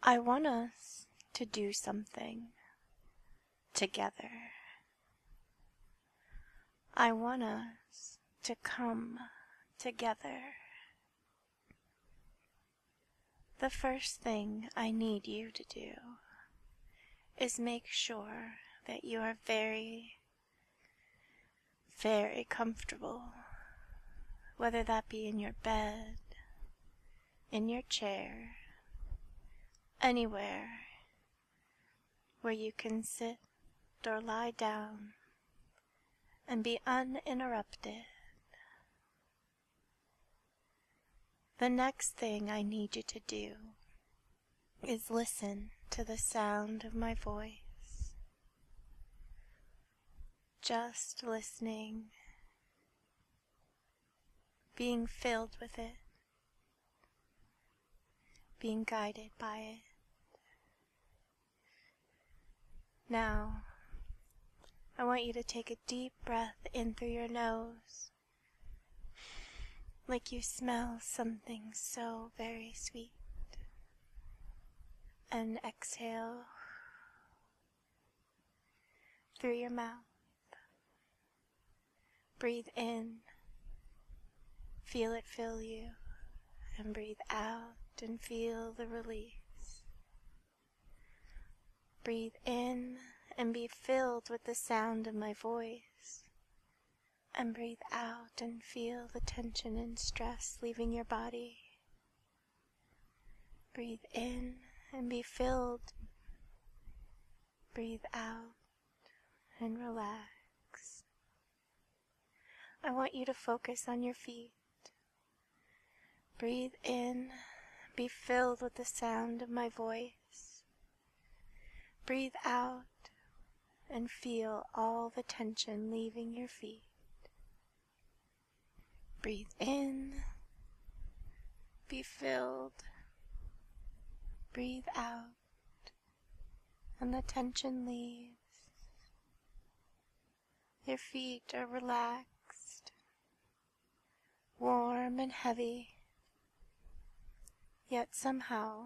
I want us to do something together. I want us to come together. The first thing I need you to do is make sure that you are very, very comfortable, whether that be in your bed, in your chair, anywhere where you can sit or lie down and be uninterrupted. The next thing I need you to do is listen to the sound of my voice. Just listening, being filled with it, being guided by it. Now, I want you to take a deep breath in through your nose, like you smell something so very sweet. And exhale through your mouth. Breathe in, feel it fill you, and breathe out and feel the release. Breathe in and be filled with the sound of my voice, and breathe out and feel the tension and stress leaving your body. Breathe in and be filled. Breathe out and relax. I want you to focus on your feet. Breathe in, be filled with the sound of my voice. Breathe out and feel all the tension leaving your feet. Breathe in, be filled. Breathe out, and the tension leaves. Your feet are relaxed, warm and heavy, yet somehow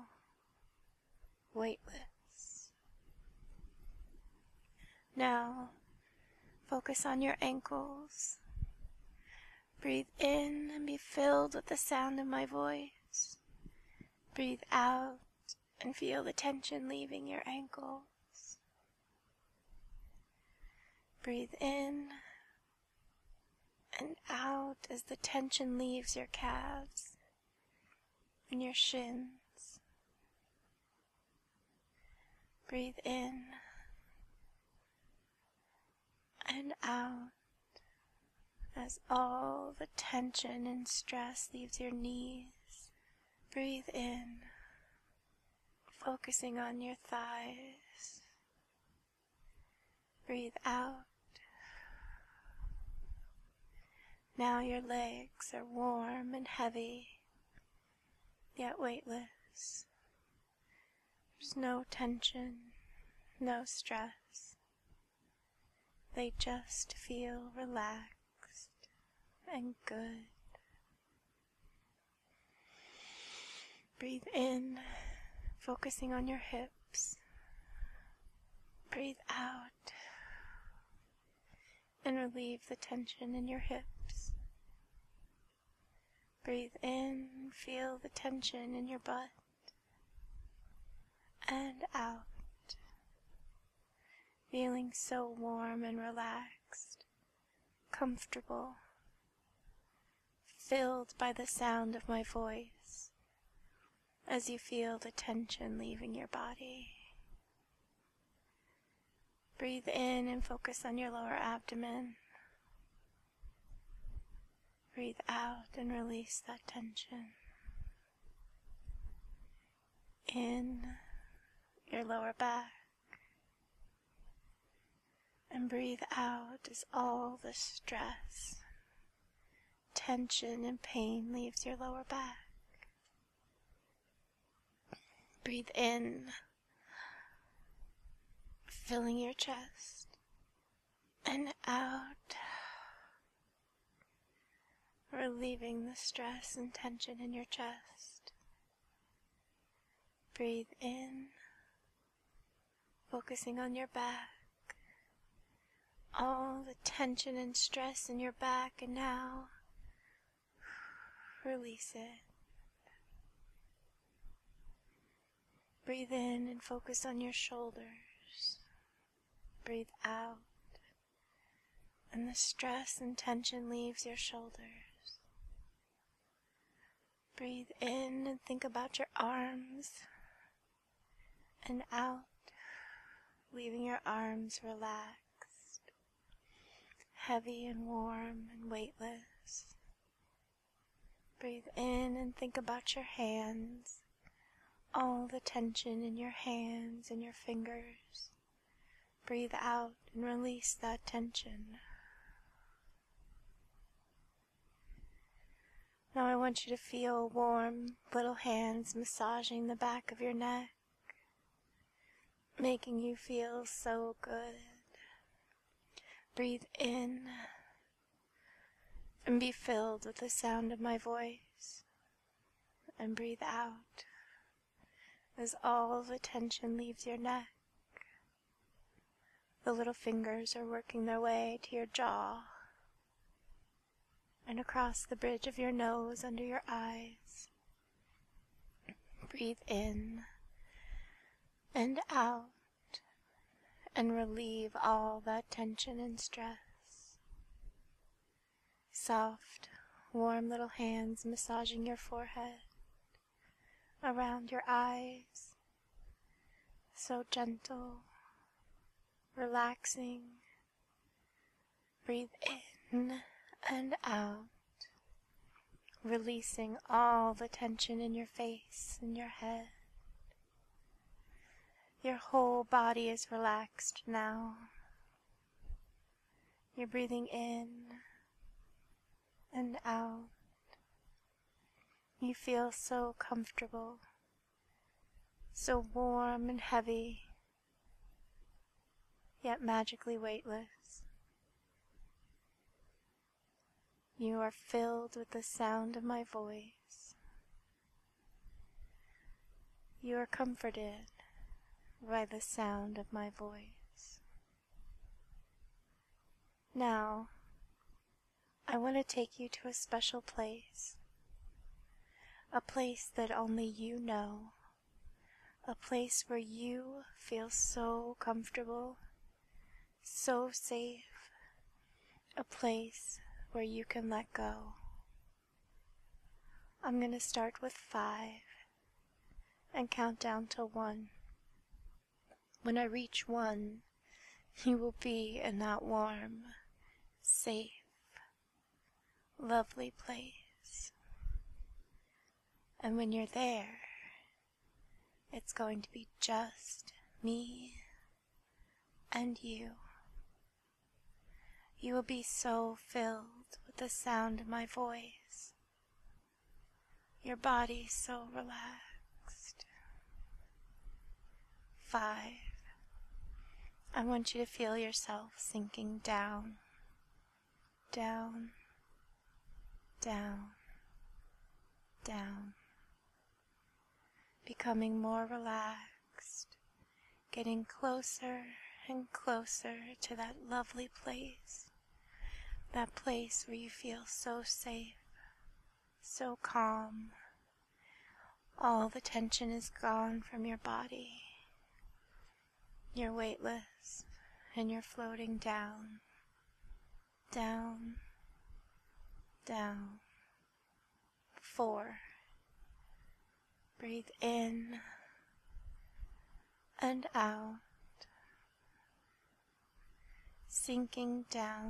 weightless. Now, focus on your ankles. Breathe in and be filled with the sound of my voice. Breathe out and feel the tension leaving your ankles. Breathe in and out as the tension leaves your calves and your shins. Breathe in and out as all the tension and stress leaves your knees. Breathe in, focusing on your thighs. Breathe out. Now your legs are warm and heavy, yet weightless. There's no tension, no stress. They just feel relaxed and good. Breathe in, focusing on your hips. Breathe out and relieve the tension in your hips. Breathe in, feel the tension in your butt. And out, feeling so warm and relaxed, comfortable, filled by the sound of my voice as you feel the tension leaving your body. Breathe in and focus on your lower abdomen. Breathe out and release that tension. In your lower back. And breathe out as all the stress, tension, and pain leaves your lower back. Breathe in, filling your chest, and out, relieving the stress and tension in your chest. Breathe in, focusing on your back. All the tension and stress in your back, and now release it. Breathe in and focus on your shoulders. Breathe out, and the stress and tension leaves your shoulders. Breathe in and think about your arms, and out, leaving your arms relaxed, heavy and warm and weightless. Breathe in and think about your hands, all the tension in your hands and your fingers. Breathe out and release that tension. Now I want you to feel warm little hands massaging the back of your neck, making you feel so good. Breathe in and be filled with the sound of my voice, and breathe out as all the tension leaves your neck. The little fingers are working their way to your jaw and across the bridge of your nose under your eyes. Breathe in and out and relieve all that tension and stress. Soft, warm little hands massaging your forehead, around your eyes, so gentle, relaxing. Breathe in and out, releasing all the tension in your face and your head. Your whole body is relaxed now. You're breathing in and out. You feel so comfortable, so warm and heavy, yet magically weightless. You are filled with the sound of my voice. You are comforted by the sound of my voice. Now, I want to take you to a special place. A place that only you know. A place where you feel so comfortable, so safe. A place where you can let go. I'm going to start with 5 and count down to 1. When I reach 1, you will be in that warm, safe, lovely place. And when you're there, it's going to be just me and you. You will be so filled with the sound of my voice. Your body so relaxed. 5. I want you to feel yourself sinking down, down, down, down. Becoming more relaxed, getting closer and closer to that lovely place, that place where you feel so safe, so calm. All the tension is gone from your body. You're weightless and you're floating down, down, down. 4. Breathe in and out, sinking down,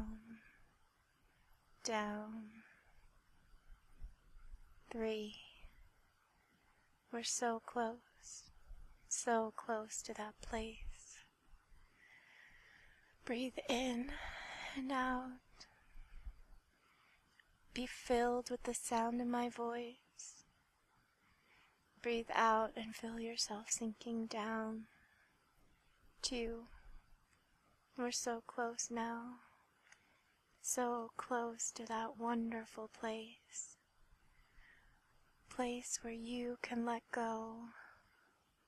down. 3. We're so close to that place. Breathe in and out. Be filled with the sound of my voice. Breathe out and feel yourself sinking down. 2. We're so close now. So close to that wonderful place. Place where you can let go.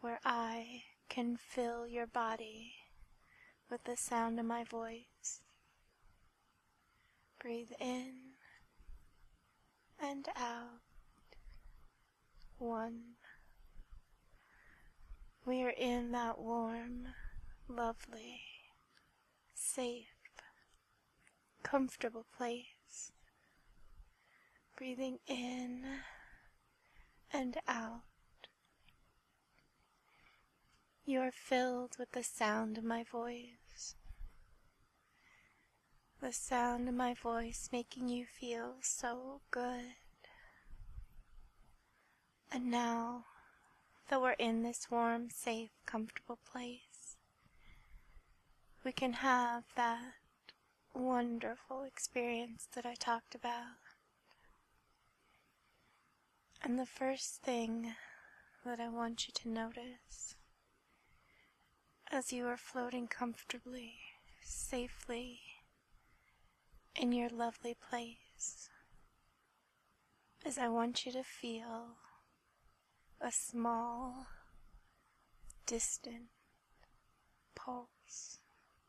where I can fill your body with the sound of my voice. Breathe in and out. 1. We are in that warm, lovely, safe, comfortable place. Breathing in and out. You are filled with the sound of my voice. The sound of my voice making you feel so good. And now that we're in this warm, safe, comfortable place, we can have that wonderful experience that I talked about. And the first thing that I want you to notice as you are floating comfortably, safely in your lovely place is I want you to feel a small, distant pulse,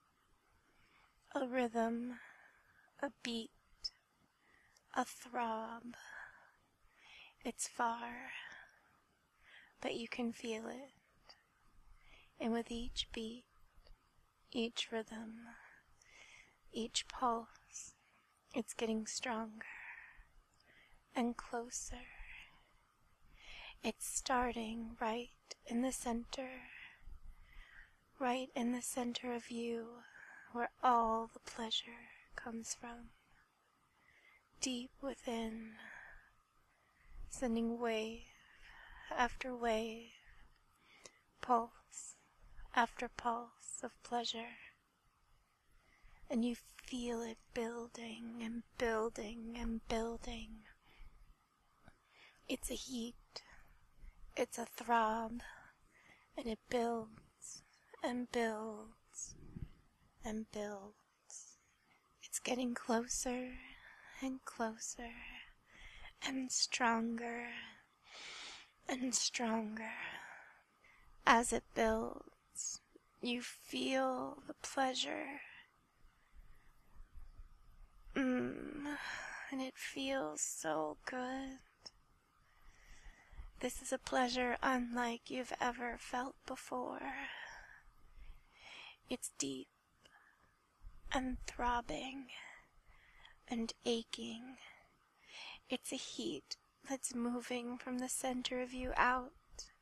a rhythm, a beat, a throb. It's far, but you can feel it. And with each beat, each rhythm, each pulse, it's getting stronger and closer. It's starting right in the center of you, where all the pleasure comes from. Deep within, sending wave after wave, pulse after pulse of pleasure. And you feel it building and building and building. It's a heat, it's a throb, and it builds and builds and builds. It's getting closer and closer and stronger and stronger. As it builds, you feel the pleasure. And it feels so good. This is a pleasure unlike you've ever felt before. It's deep and throbbing and aching. It's a heat that's moving from the center of you out.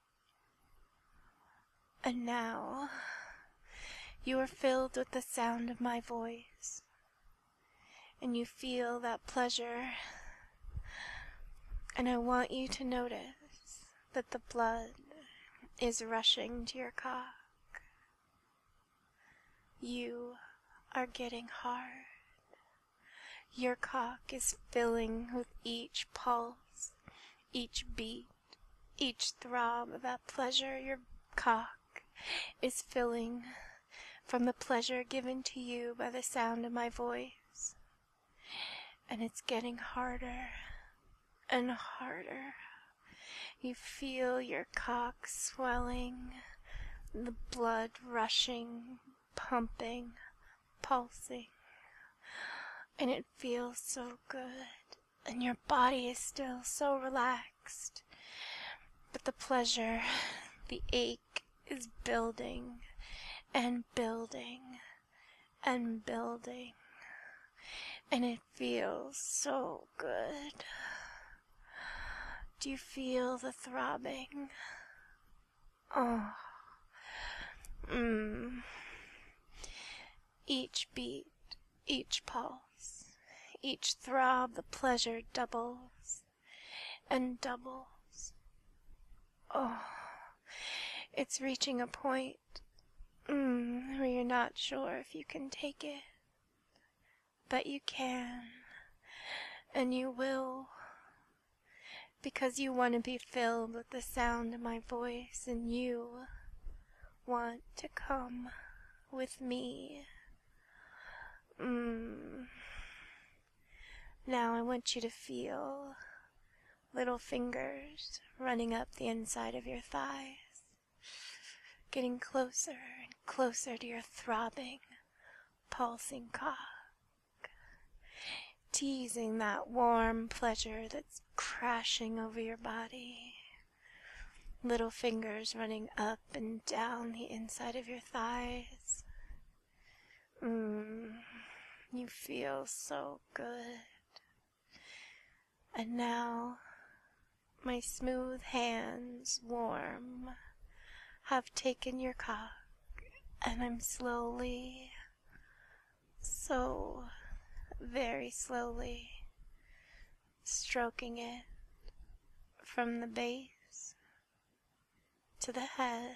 And now you are filled with the sound of my voice. And you feel that pleasure. And I want you to notice that the blood is rushing to your cock. You are getting hard. Your cock is filling with each pulse, each beat, each throb of that pleasure. Your cock is filling from the pleasure given to you by the sound of my voice. And it's getting harder and harder. You feel your cock swelling, the blood rushing, pumping, pulsing. And it feels so good. And your body is still so relaxed. But the pleasure, the ache is building and building and building. And it feels so good. Do you feel the throbbing? Oh. Each beat, each pulse, each throb, the pleasure doubles and doubles. Oh. It's reaching a point where you're not sure if you can take it. But you can, and you will, because you want to be filled with the sound of my voice, and you want to come with me. Now I want you to feel little fingers running up the inside of your thighs. getting closer and closer to your throbbing, pulsing cock, teasing that warm pleasure that's crashing over your body. Little fingers running up and down the inside of your thighs. You feel so good. And now, my smooth hands, warm, have taken your cock, and I'm slowly, so very slowly, stroking it from the base to the head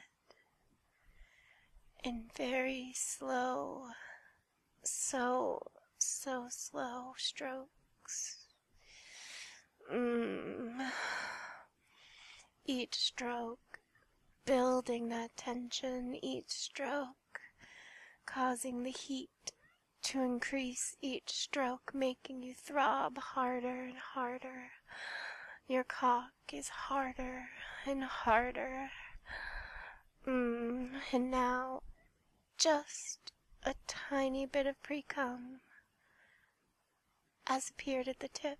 in very slow, so slow strokes. Each stroke building that tension, each stroke causing the heat to increase, each stroke making you throb harder and harder. Your cock is harder and harder. And now just a tiny bit of pre-cum has appeared at the tip.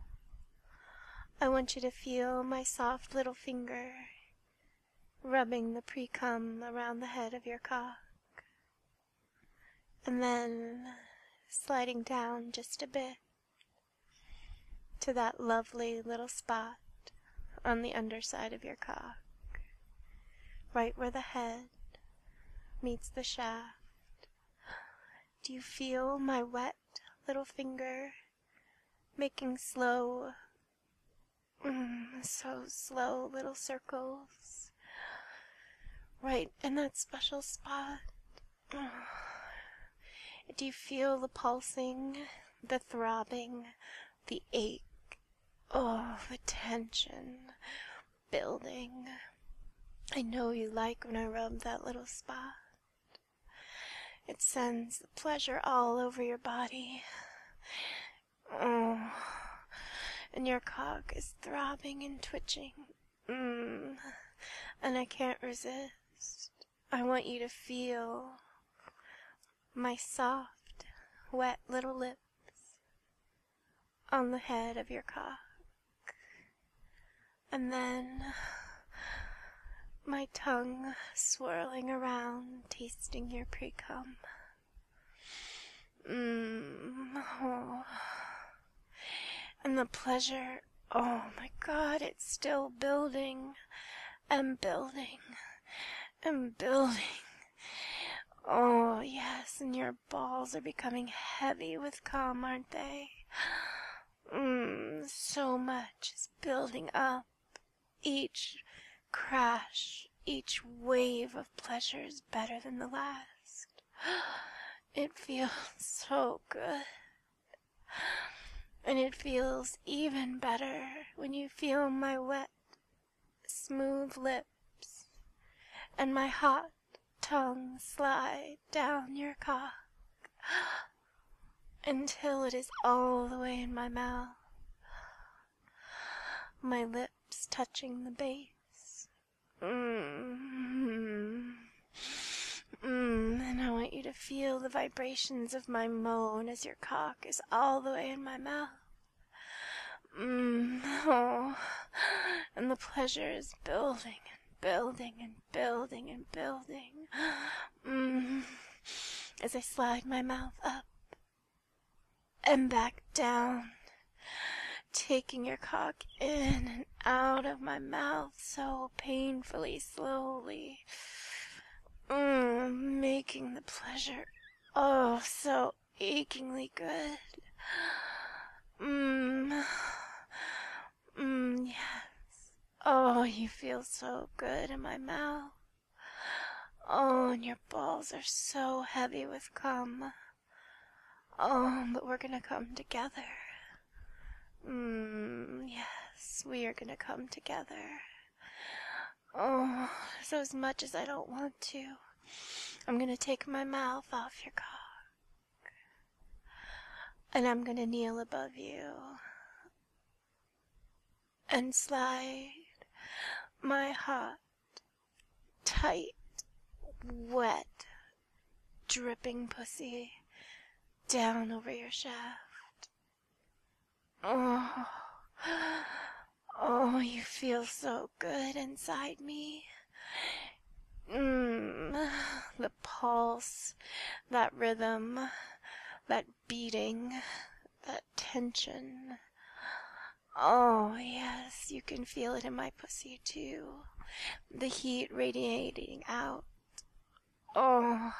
I want you to feel my soft little finger rubbing the pre-cum around the head of your cock, and then sliding down just a bit to that lovely little spot on the underside of your cock, right where the head meets the shaft. Do you feel my wet little finger making slow, so slow little circles right in that special spot? Do you feel the pulsing, the throbbing, the ache, the tension building? I know you like when I rub that little spot. It sends the pleasure all over your body. And your cock is throbbing and twitching. And I can't resist. I want you to feel my soft, wet little lips on the head of your cock. And then my tongue swirling around, tasting your pre-cum. And the pleasure, oh my God, it's still building and building and building. Oh yes, and your balls are becoming heavy with cum, aren't they? So much is building up. Each crash, each wave of pleasure is better than the last. It feels so good. And it feels even better when you feel my wet, smooth lips and my hot tongue slide down your cock until it is all the way in my mouth, my lips touching the base. And I want you to feel the vibrations of my moan as your cock is all the way in my mouth. And the pleasure is building and building and building and building. As I slide my mouth up and back down, taking your cock in and out of my mouth so painfully slowly. Making the pleasure so achingly good. Yes. Oh, you feel so good in my mouth. Oh, and your balls are so heavy with cum. Oh, but we're gonna come together. Yes, we are gonna come together. Oh, so as much as I don't want to, I'm gonna take my mouth off your cock, and I'm gonna kneel above you and slide my hot, tight, wet, dripping pussy down over your shaft. Oh, oh, you feel so good inside me. The pulse, that rhythm, that beating, that tension. Oh, yes, you can feel it in my pussy too. The heat radiating out. Oh,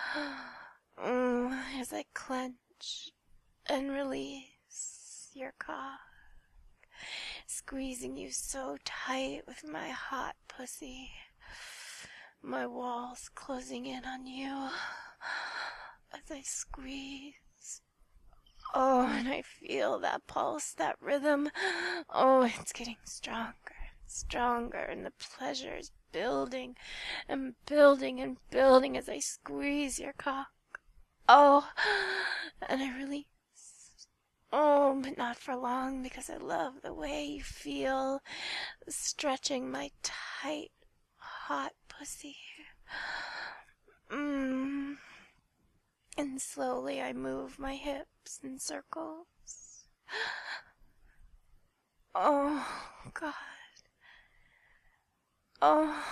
as I clench and release your cock, squeezing you so tight with my hot pussy. My walls closing in on you as I squeeze. Oh, and I feel that pulse, that rhythm. Oh, it's getting stronger and stronger, and the pleasure is building and building and building as I squeeze your cock. Oh, and I release. Oh, but not for long, because I love the way you feel stretching my tight, hot pussy. And slowly I move my hips in circles. Oh, God. Oh,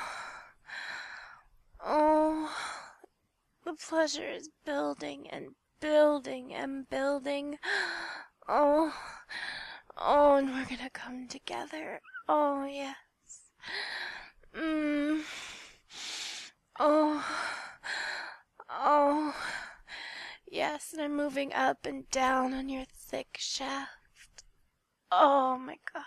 oh, the pleasure is building and building and building. Oh, oh, and we're gonna come together. Oh, yes. Oh, oh, yes, and I'm moving up and down on your thick shaft. Oh, my God.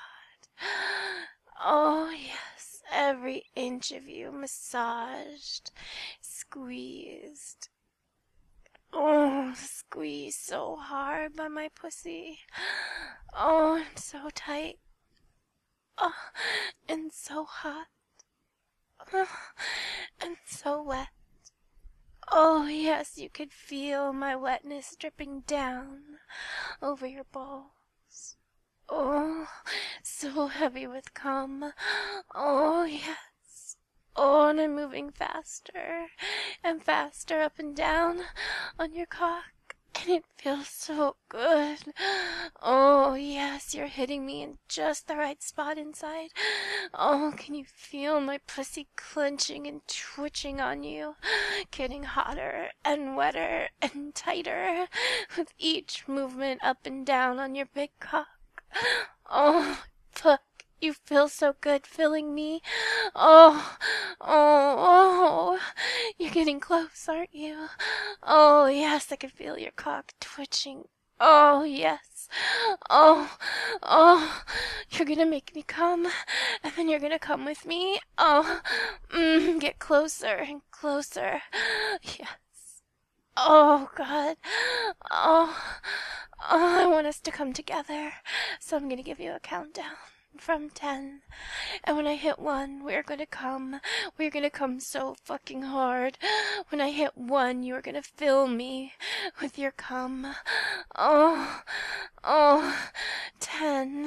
Oh, yes, every inch of you massaged, squeezed. Oh, squeezed so hard by my pussy. Oh, and so tight. Oh, and so hot. Oh, and so wet. Oh, yes, you could feel my wetness dripping down over your balls. Oh, so heavy with cum. Oh, yes. Oh, and I'm moving faster and faster up and down on your cock. And it feels so good. Oh, yes, you're hitting me in just the right spot inside. Oh, can you feel my pussy clenching and twitching on you? Getting hotter and wetter and tighter with each movement up and down on your big cock. Oh, fuck. You feel so good filling me. Oh, oh, oh. You're getting close, aren't you? Oh, yes, I can feel your cock twitching. Oh, yes. Oh, oh. You're gonna make me come, and then you're gonna come with me. Oh, get closer and closer. Yes. Oh, God. Oh, oh, I want us to come together. So I'm gonna give you a countdown from 10. And when I hit 1, we're gonna come. We're gonna come so fucking hard. When I hit 1, you're gonna fill me with your cum. Oh, oh, 10.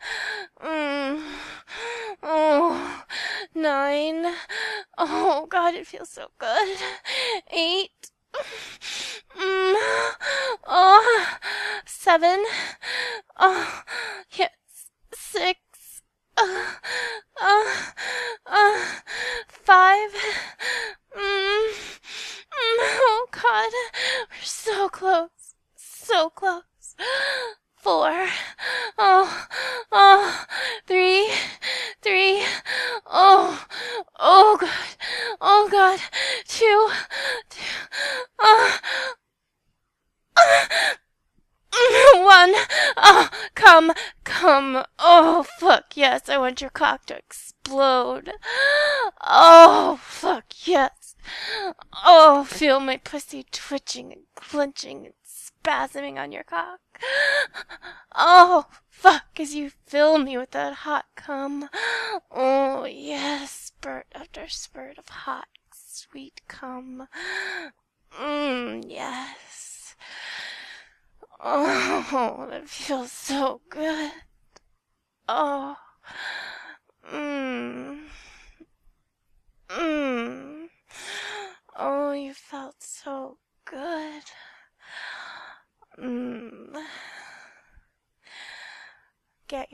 Oh, 9. Oh, God, it feels so good. 8. Oh, 7. Oh, yes. 6. 5. Oh, God. We're so close. So close. 4. Oh, 3. Oh, God. Oh, God. 2. Oh, 1. Oh, come. Oh, fuck, yes, I want your cock to explode. Oh, fuck, yes. Oh, feel my pussy twitching and clenching and spasming on your cock. Oh, fuck, as you fill me with that hot cum. Oh, yes, spurt after spurt of hot, sweet cum. Yes. Oh, that feels so good. Oh.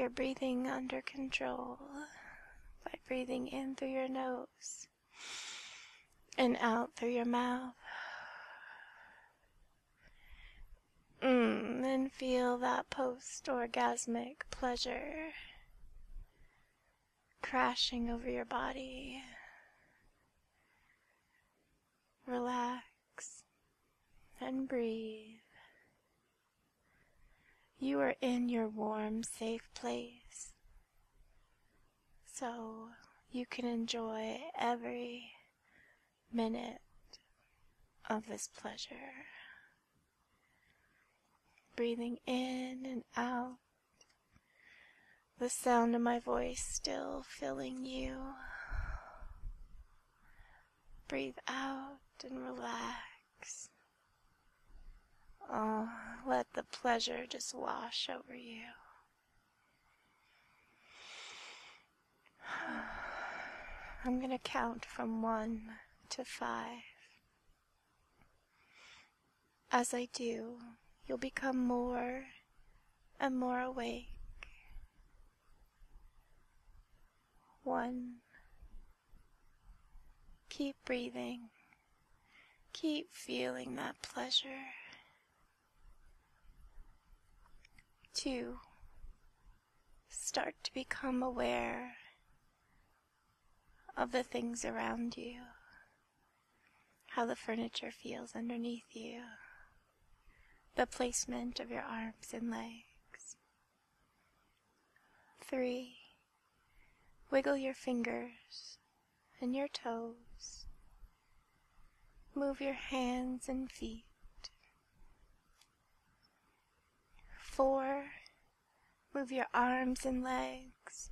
your breathing under control by breathing in through your nose and out through your mouth. And feel that post-orgasmic pleasure crashing over your body. Relax and breathe. You are in your warm, safe place, so you can enjoy every minute of this pleasure. Breathing in and out, the sound of my voice still filling you. Breathe out and relax. Oh, let the pleasure just wash over you. I'm going to count from 1 to 5. As I do, you'll become more and more awake. 1. Keep breathing. Keep feeling that pleasure. 2. Start to become aware of the things around you, how the furniture feels underneath you, the placement of your arms and legs. 3. Wiggle your fingers and your toes. Move your hands and feet. 4. Move your arms and legs.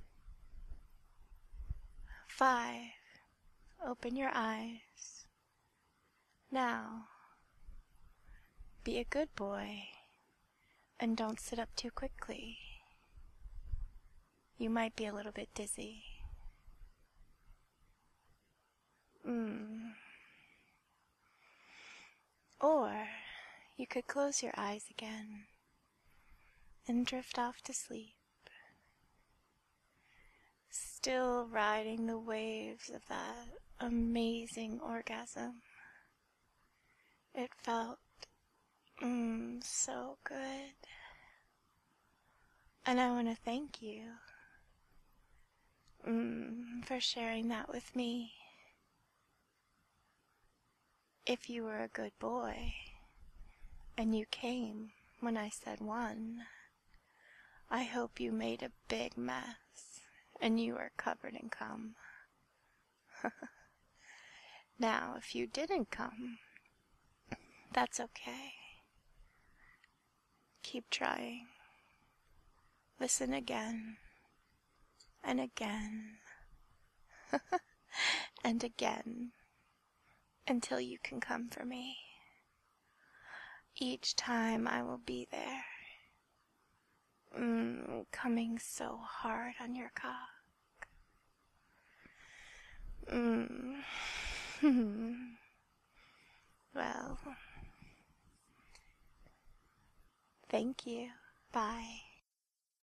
5. Open your eyes. Now, be a good boy and don't sit up too quickly. You might be a little bit dizzy. Or you could close your eyes again and drift off to sleep, still riding the waves of that amazing orgasm. It felt so good. And I want to thank you for sharing that with me. If you were a good boy and you came when I said 1, I hope you made a big mess and you were covered in cum. Now, if you didn't come, that's okay. Keep trying. Listen again and again and again until you can come for me. Each time I will be there, coming so hard on your cock. Well, thank you. Bye.